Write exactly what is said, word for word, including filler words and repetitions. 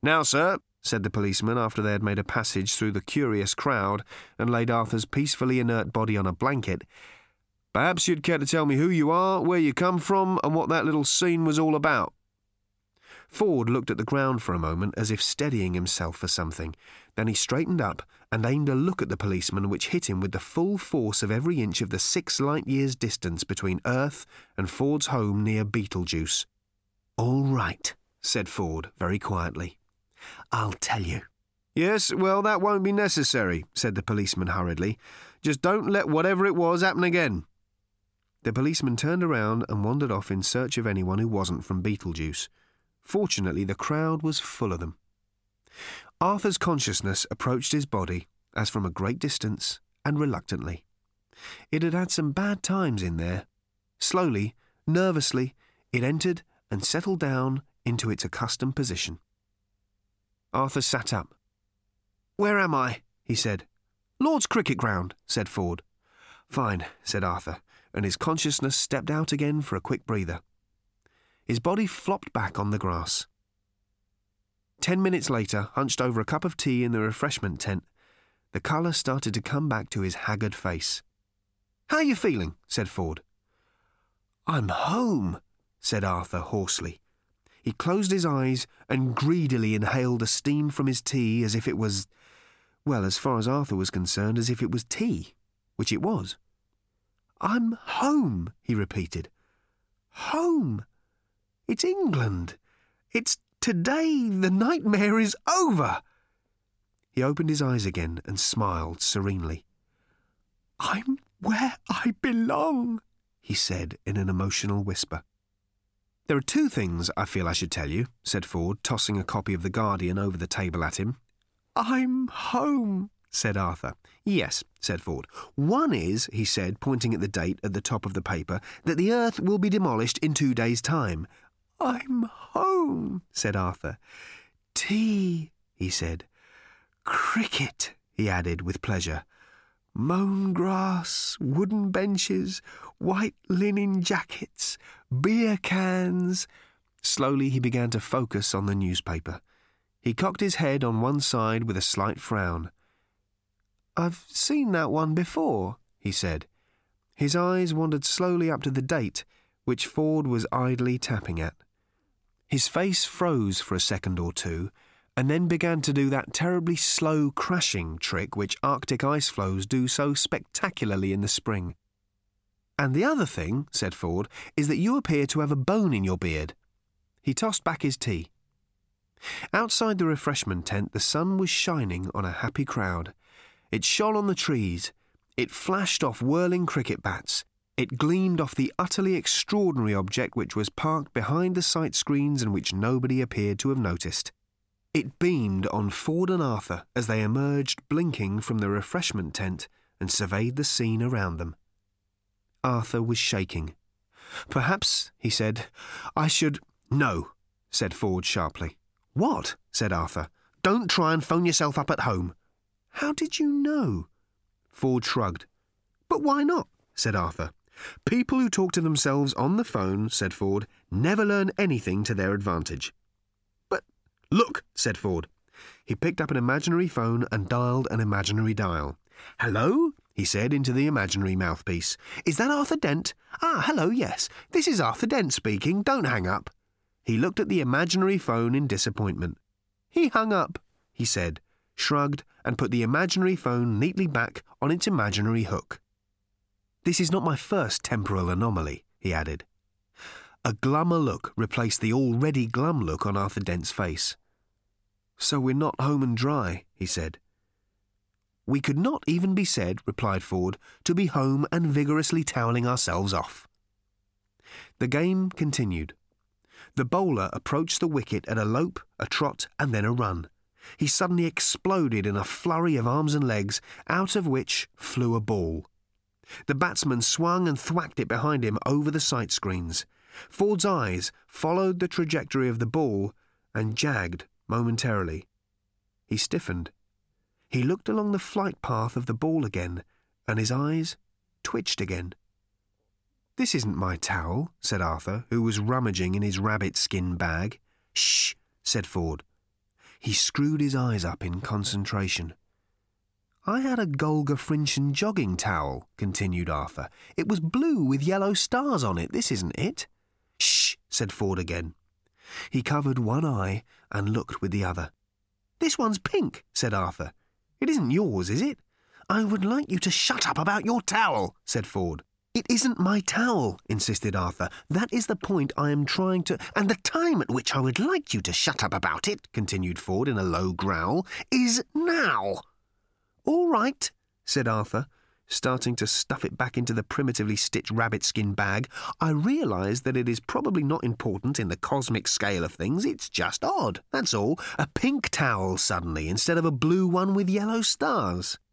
"Now, sir," said the policeman after they had made a passage through the curious crowd and laid Arthur's peacefully inert body on a blanket, "perhaps you'd care to tell me who you are, where you come from, and what that little scene was all about." Ford looked at the ground for a moment as if steadying himself for something. Then he straightened up and aimed a look at the policeman which hit him with the full force of every inch of the six light-years distance between Earth and Ford's home near Beetlejuice. "All right," said Ford very quietly. "I'll tell you." "Yes, well, that won't be necessary," said the policeman hurriedly. "Just don't let whatever it was happen again." The policeman turned around and wandered off in search of anyone who wasn't from Beetlejuice. Fortunately, the crowd was full of them. Arthur's consciousness approached his body, as from a great distance, and reluctantly. It had had some bad times in there. Slowly, nervously, it entered and settled down into its accustomed position. Arthur sat up. "Where am I?" he said. "Lord's cricket ground," said Ford. "Fine," said Arthur, and his consciousness stepped out again for a quick breather. His body flopped back on the grass. Ten minutes later, hunched over a cup of tea in the refreshment tent, the colour started to come back to his haggard face. "How are you feeling?" said Ford. "I'm home," said Arthur hoarsely. He closed his eyes and greedily inhaled the steam from his tea as if it was, well, as far as Arthur was concerned, as if it was tea, which it was. "I'm home," he repeated. "Home. It's England. It's today. The nightmare is over." He opened his eyes again and smiled serenely. "I'm where I belong," he said in an emotional whisper. "There are two things I feel I should tell you," said Ford, tossing a copy of The Guardian over the table at him. "I'm home," said Arthur. "Yes," said Ford. "One is," he said, pointing at the date at the top of the paper, "that the Earth will be demolished in two days' time." "I'm home," said Arthur. "Tea," he said. "Cricket," he added with pleasure. "Mown grass, wooden benches, white linen jackets, beer cans." Slowly he began to focus on the newspaper. He cocked his head on one side with a slight frown. "I've seen that one before," he said. His eyes wandered slowly up to the date, which Ford was idly tapping at. His face froze for a second or two, and then began to do that terribly slow crashing trick which Arctic ice floes do so spectacularly in the spring. "And the other thing," said Ford, "is that you appear to have a bone in your beard." He tossed back his tea. Outside the refreshment tent the sun was shining on a happy crowd. It shone on the trees. It flashed off whirling cricket bats. It gleamed off the utterly extraordinary object which was parked behind the sight screens and which nobody appeared to have noticed. It beamed on Ford and Arthur as they emerged blinking from the refreshment tent and surveyed the scene around them. Arthur was shaking. "Perhaps," he said, "I should—" "No," said Ford sharply. "What?" said Arthur. "Don't try and phone yourself up at home." "How did you know?" Ford shrugged. "But why not?" said Arthur. "People who talk to themselves on the phone," said Ford, "never learn anything to their advantage." "But look," said Ford. He picked up an imaginary phone and dialed an imaginary dial. "Hello?" he said into the imaginary mouthpiece. "Is that Arthur Dent? Ah, hello, yes. This is Arthur Dent speaking. Don't hang up." He looked at the imaginary phone in disappointment. "He hung up," he said, shrugged, and put the imaginary phone neatly back on its imaginary hook. "This is not my first temporal anomaly," he added. A glummer look replaced the already glum look on Arthur Dent's face. "So we're not home and dry," he said. "We could not even be said," replied Ford, "to be home and vigorously toweling ourselves off." The game continued. The bowler approached the wicket at a lope, a trot, and then a run. He suddenly exploded in a flurry of arms and legs, out of which flew a ball. The batsman swung and thwacked it behind him over the sight screens. Ford's eyes followed the trajectory of the ball and jagged momentarily. He stiffened. He looked along the flight path of the ball again, and his eyes twitched again. "This isn't my towel," said Arthur, who was rummaging in his rabbit-skin bag. "Shh," said Ford. He screwed his eyes up in concentration. "I had a Golga Frinchen jogging towel," continued Arthur. "It was blue with yellow stars on it. This isn't it." "Shh," said Ford again. He covered one eye and looked with the other. "This one's pink," said Arthur. "It isn't yours, is it?" "I would like you to shut up about your towel," said Ford. "It isn't my towel," insisted Arthur. "That is the point I am trying to—" "And the time at which I would like you to shut up about it," continued Ford in a low growl, "is now." "All right," said Arthur, starting to stuff it back into the primitively stitched rabbit-skin bag. "I realise that it is probably not important in the cosmic scale of things. It's just odd, that's all. A pink towel suddenly, instead of a blue one with yellow stars."